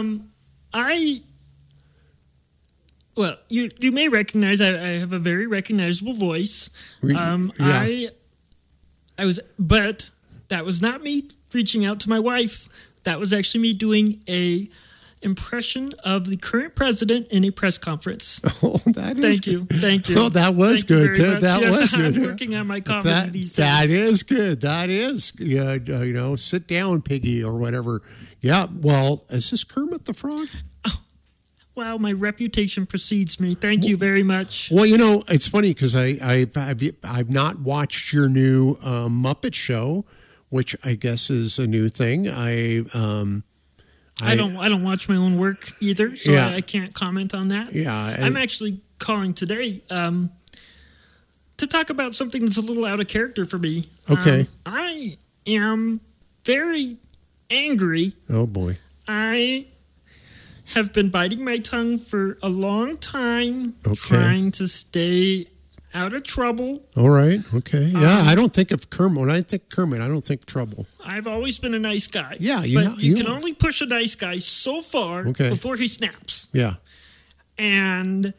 well, you may recognize I have a very recognizable voice. Yeah. But that was not me reaching out to my wife. That was actually me doing a impression of the current president in a press conference. Oh, that is Thank you. Oh, that was good. That was good. I'm working on my comedy these days. That is good. That is, sit down, Piggy, or whatever. Yeah. Well, is this Kermit the Frog? Wow, my reputation precedes me. Thank you very much. Well, it's funny because I've not watched your new Muppet show, which I guess is a new thing. I don't watch my own work either, so yeah. I can't comment on that. Yeah, I'm actually calling today to talk about something that's a little out of character for me. Okay. I am very angry. Oh boy. I have been biting my tongue for a long time, Okay. trying to stay out of trouble. All right. Okay. Yeah, I don't think of Kermit. When I think Kermit, I don't think trouble. I've always been a nice guy. Yeah, but you can only push a nice guy so far before he snaps. Yeah. And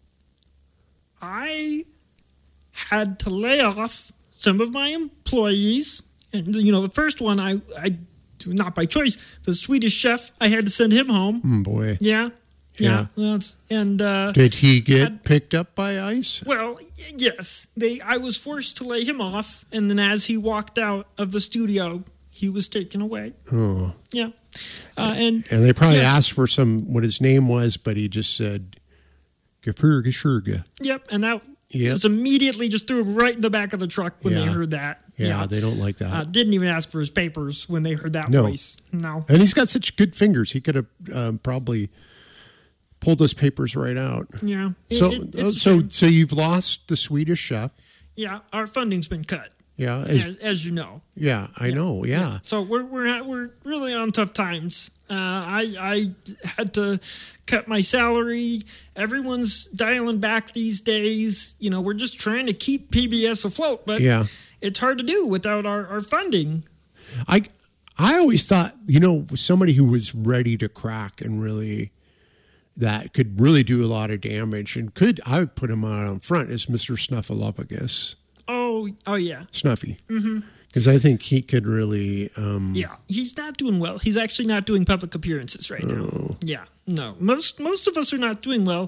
I had to lay off some of my employees. And, the first one, I not by choice, the Swedish chef, I had to send him home. Boy. Yeah. And did he get picked up by ICE? Well, yes. I was forced to lay him off, and then as he walked out of the studio, he was taken away. Oh. Yeah. And they probably asked for what his name was, but he just said, Gefurge Schurge. Yep, and that Yep. Just immediately just threw him right in the back of the truck when they Yeah. heard that. Yeah, they don't like that. Didn't even ask for his papers when they heard that No. voice. No. And he's got such good fingers. He could have probably pulled those papers right out. Yeah. So, It's a so, shame. so you've lost the Swedish Chef. Yeah, our funding's been cut, Yeah, as you know. yeah, I know. Yeah. So we're really on tough times. I had to cut my salary. Everyone's dialing back these days. You know, we're just trying to keep PBS afloat, but Yeah. it's hard to do without our funding. I always thought, somebody who was ready to crack and really that could really do a lot of damage and I would put him out front is Mr. Snuffleupagus. Oh yeah. Snuffy. Because I think he could really. Yeah, he's not doing well. He's actually not doing public appearances right now. Yeah, no. Most of us are not doing well.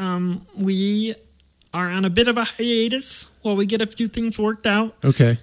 We are on a bit of a hiatus while we get a few things worked out. Okay.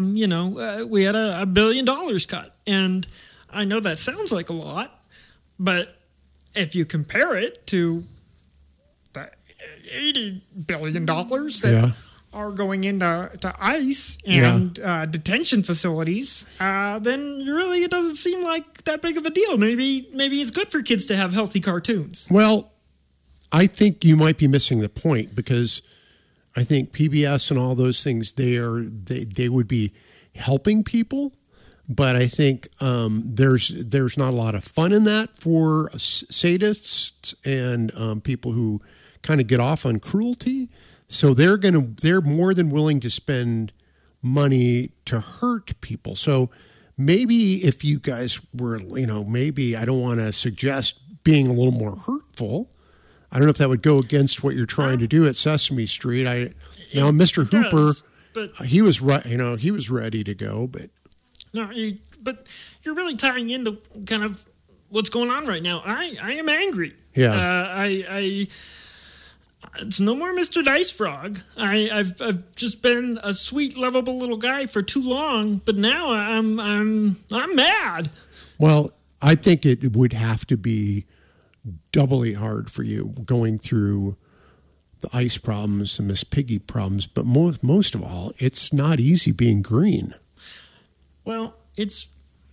We had a $1 billion cut, and I know that sounds like a lot, but if you compare it to the $80 billion that are going into ICE and detention facilities, then really it doesn't seem like that big of a deal. Maybe it's good for kids to have healthy cartoons. Well, I think you might be missing the point because I think PBS and all those things they would be helping people, but I think there's not a lot of fun in that for sadists and people who kind of get off on cruelty. So they're more than willing to spend money to hurt people. So maybe if you guys were, maybe I don't want to suggest being a little more hurtful. I don't know if that would go against what you're trying to do at Sesame Street. Mr. Hooper, but he was right. He was ready to go, but no, but you're really tying into kind of what's going on right now. I am angry. Yeah. It's no more Mr. Dice Frog. I've just been a sweet, lovable little guy for too long, but now I'm mad. Well, I think it would have to be doubly hard for you going through the ice problems, the Miss Piggy problems, but most of all, it's not easy being green. Well, it's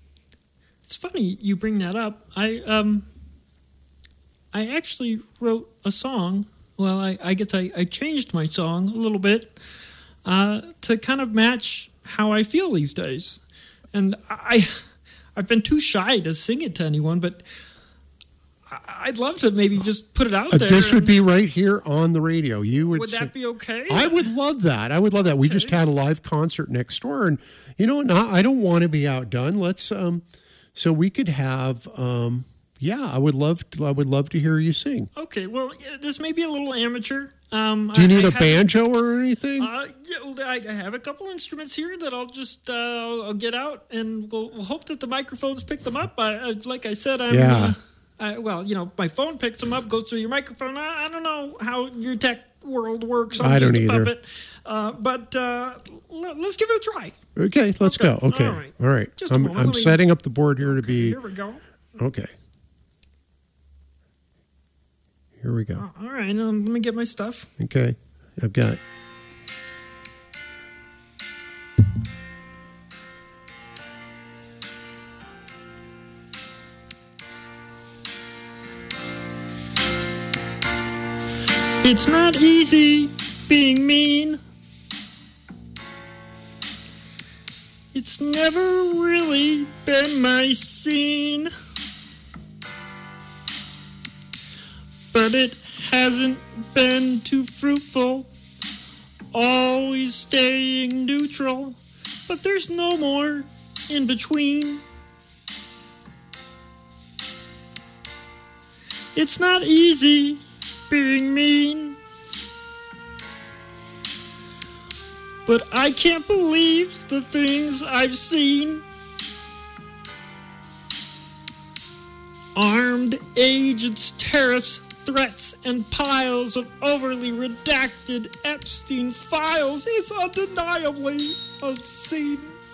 funny you bring that up. I actually wrote a song. Well, I guess I changed my song a little bit to kind of match how I feel these days. And I've been too shy to sing it to anyone, but I'd love to maybe just put it out there. This would be right here on the radio. Would that be okay? I would love that. We just had a live concert next door, and I don't want to be outdone. Let's so we could have I would love to hear you sing. Okay, well, this may be a little amateur. Do you need a banjo or anything? I have a couple instruments here that I'll just I'll get out, and we'll hope that the microphones pick them up. Like I said, my phone picks them up, goes through your microphone. I don't know how your tech world works. I don't either. But let's give it a try. Okay, let's go. Okay, all right. Just a moment. I'm setting up the board here to be. Here we go. Okay. Here we go. All right, let me get my stuff. Okay, I've got. It's not easy being mean. It's never really been my scene. But it hasn't been too fruitful, always staying neutral, but there's no more in between. It's not easy being mean, but I can't believe the things I've seen. Armed agents, tariffs, threats, and piles of overly redacted Epstein files. It's undeniably obscene.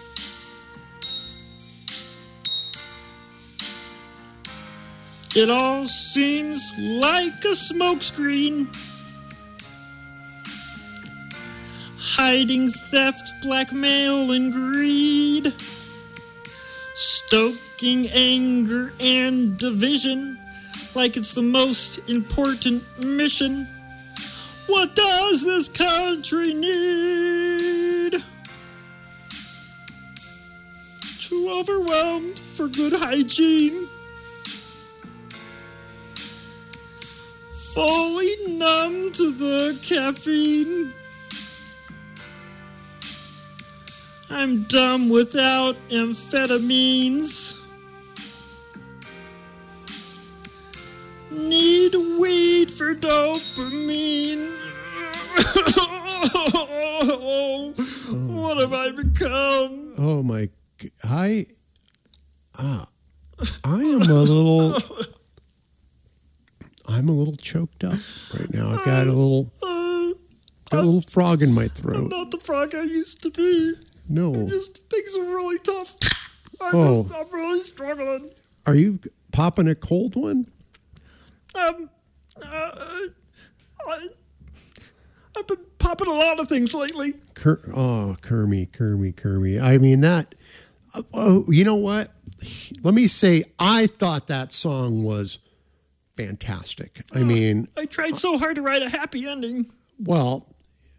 It all seems like a smokescreen. hiding theft, blackmail, and greed, stoking anger and division like it's the most important mission. What does this country need? Too overwhelmed for good hygiene, fully numb to the caffeine. I'm dumb without amphetamines. Need weed for dopamine. What have I become? Oh my! I am I'm a little choked up right now. I've got a little frog in my throat. I'm not the frog I used to be. No. Things are really tough. I'm really struggling. Are you popping a cold one? I've been popping a lot of things lately. Kermie. I mean, that, you know what? Let me say, I thought that song was fantastic. I mean, I tried so hard to write a happy ending. Well,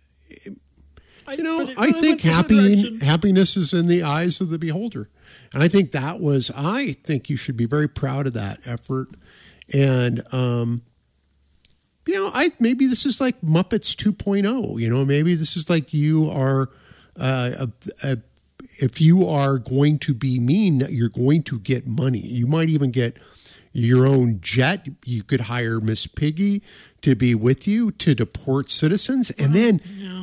I think happiness is in the eyes of the beholder. And I think I think you should be very proud of that effort. And, maybe this is like Muppets 2.0, maybe this is like you are, if you are going to be mean, you're going to get money. You might even get your own jet. You could hire Miss Piggy to be with you to deport citizens. And then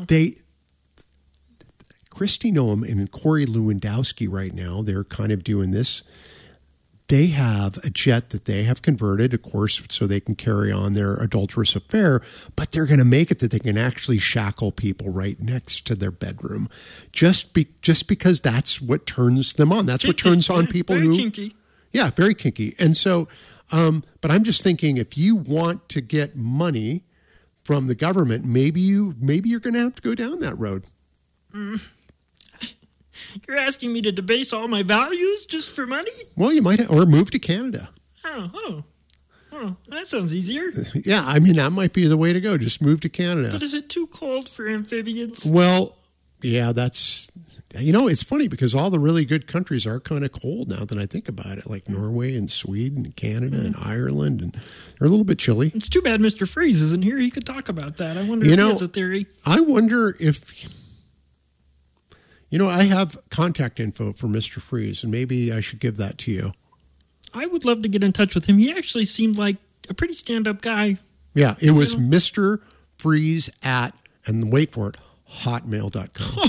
Kristi Noem and Corey Lewandowski right now, they're kind of doing this. They have a jet that they have converted, of course, so they can carry on their adulterous affair, but they're going to make it that they can actually shackle people right next to their bedroom just because that's what turns them on. That's what turns on people very kinky. Yeah, very kinky. And so, but I'm just thinking, if you want to get money from the government, maybe you're going to have to go down that road. You're asking me to debase all my values just for money? Well, you might, or move to Canada. Oh, that sounds easier. Yeah, I mean, that might be the way to go. Just move to Canada. But is it too cold for amphibians? Well, yeah, it's funny because all the really good countries are kind of cold now that I think about it, like Norway and Sweden and Canada and Ireland, and they're a little bit chilly. It's too bad Mr. Freeze isn't here. He could talk about that. I wonder if he has a theory. I wonder if... I have contact info for Mr. Freeze, and maybe I should give that to you. I would love to get in touch with him. He actually seemed like a pretty stand-up guy. Yeah, it was Mr. Freeze at, and wait for it, hotmail.com.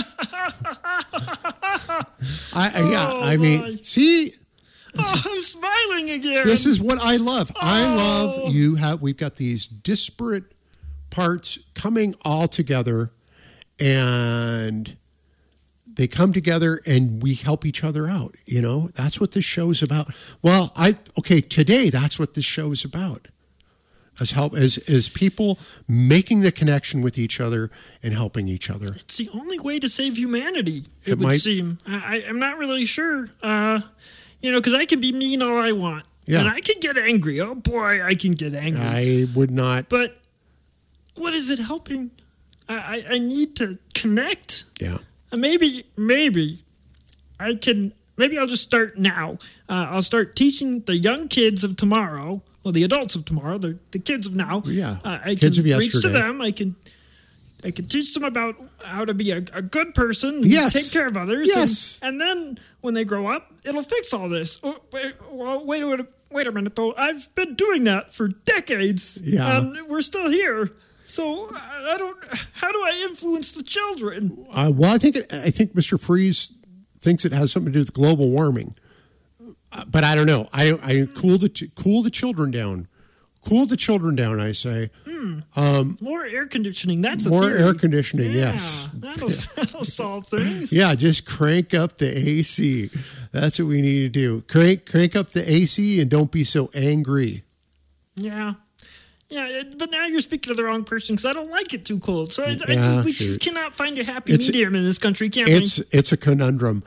See? I'm smiling again. This is what I love. We've got these disparate parts coming all together, and... they come together and we help each other out. That's what this show's about. Well, today that's what this show's about. As people making the connection with each other and helping each other. It's the only way to save humanity, it would seem. I'm not really sure. Because I can be mean all I want. Yeah. And I can get angry. Oh boy, I can get angry. I would not. But what is it helping? I need to connect. Yeah. Maybe I'll just start now. I'll start teaching the young kids of tomorrow, well, the adults of tomorrow, the kids of now. Yeah, I kids can of yesterday. reach to them. I can teach them about how to be a good person and take care of others. Yes. And then when they grow up, it'll fix all this. Oh, wait a minute, though. I've been doing that for decades, and we're still here. So how do I influence the children? Well, I think Mr. Freeze thinks it has something to do with global warming, but I don't know. I cool the children down. Cool the children down, I say. More air conditioning. That's a more theory. Air conditioning. Yeah, yes, that'll solve things. Yeah, just crank up the AC. That's what we need to do. Crank up the AC and don't be so angry. Yeah. Yeah, but now you're speaking to the wrong person because I don't like it too cold. So we just cannot find a happy medium in this country, can we? It's a conundrum.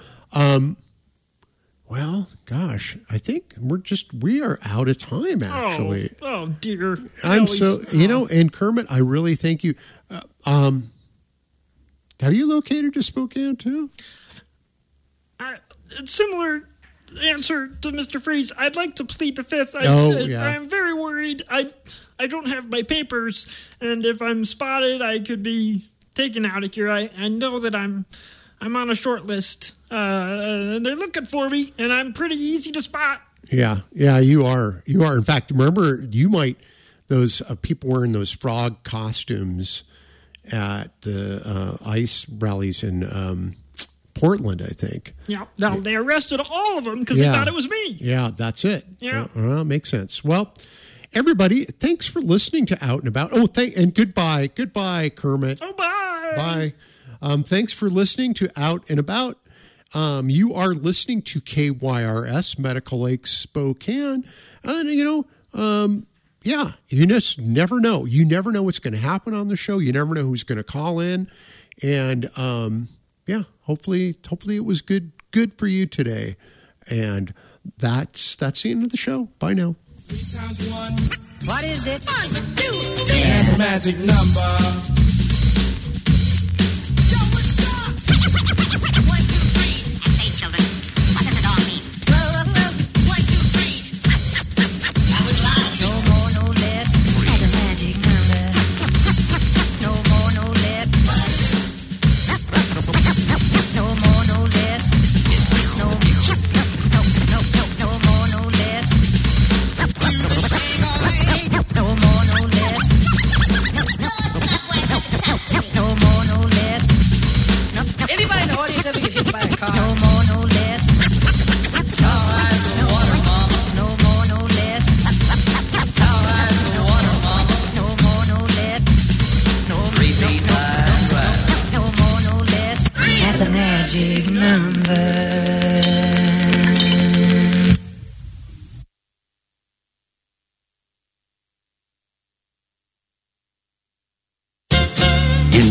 Well, gosh, I think we are out of time, actually. Oh dear. And Kermit, I really thank you. Have you located to Spokane too? Similar answer to Mr. Freeze. I'd like to plead the fifth. I'm very worried. I don't have my papers, and if I'm spotted, I could be taken out of here. I know that I'm on a short list. They're looking for me, and I'm pretty easy to spot. Yeah, you are. In fact, remember, those people wearing those frog costumes at the ice rallies in Portland, I think. Yeah, no, they arrested all of them because they thought it was me. Yeah, that's it. Yeah. Makes sense. Well, everybody, thanks for listening to Out and About. Oh, and goodbye. Goodbye, Kermit. Oh, bye. Bye. Thanks for listening to Out and About. You are listening to KYRS Medical Lake Spokane. And, you just never know. You never know what's going to happen on the show. You never know who's going to call in. And, hopefully it was good for you today. And that's the end of the show. Bye now. 3 times 1. What is it? 1, 2, 3. That's a magic number. Magic number. In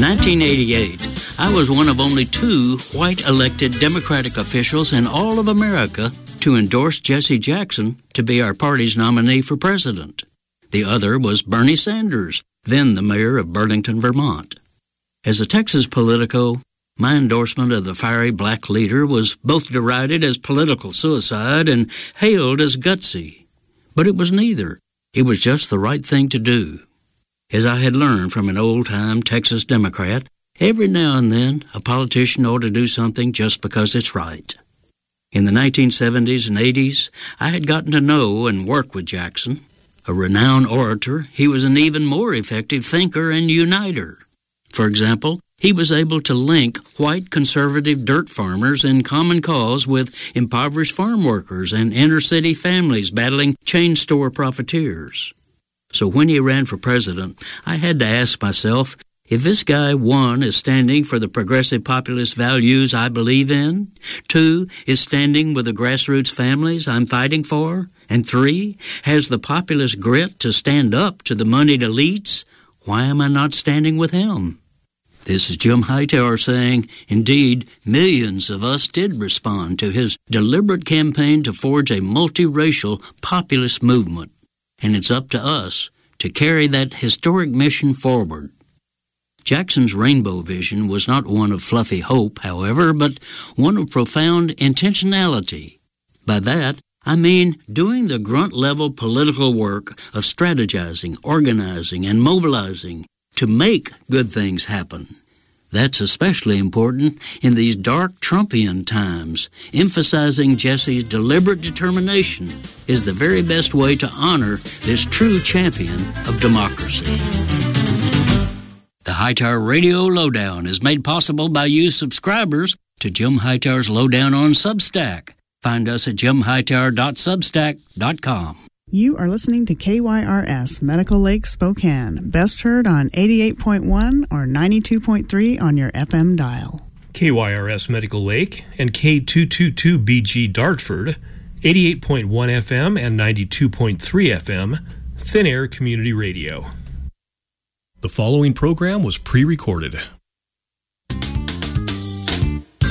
1988, I was one of only 2 white elected Democratic officials in all of America to endorse Jesse Jackson to be our party's nominee for president. The other was Bernie Sanders, then the mayor of Burlington, Vermont. As a Texas politico, my endorsement of the fiery black leader was both derided as political suicide and hailed as gutsy. But it was neither. It was just the right thing to do. As I had learned from an old-time Texas Democrat, every now and then a politician ought to do something just because it's right. In the 1970s and 80s, I had gotten to know and work with Jackson. A renowned orator, he was an even more effective thinker and uniter. For example, he was able to link white conservative dirt farmers in common cause with impoverished farm workers and inner-city families battling chain store profiteers. So when he ran for president, I had to ask myself, if this guy, 1, is standing for the progressive populist values I believe in, 2, is standing with the grassroots families I'm fighting for, and 3, has the populist grit to stand up to the moneyed elites, why am I not standing with him? This is Jim Hightower saying, indeed, millions of us did respond to his deliberate campaign to forge a multiracial populist movement, and it's up to us to carry that historic mission forward. Jackson's rainbow vision was not one of fluffy hope, however, but one of profound intentionality. By that, I mean doing the grunt-level political work of strategizing, organizing, and mobilizing to make good things happen. That's especially important in these dark Trumpian times. Emphasizing Jesse's deliberate determination is the very best way to honor this true champion of democracy. The Hightower Radio Lowdown is made possible by you subscribers to Jim Hightower's Lowdown on Substack. Find us at jimhightower.substack.com. You are listening to KYRS Medical Lake Spokane, best heard on 88.1 or 92.3 on your FM dial. KYRS Medical Lake and K222BG Dartford, 88.1 FM and 92.3 FM, Thin Air Community Radio. The following program was pre-recorded.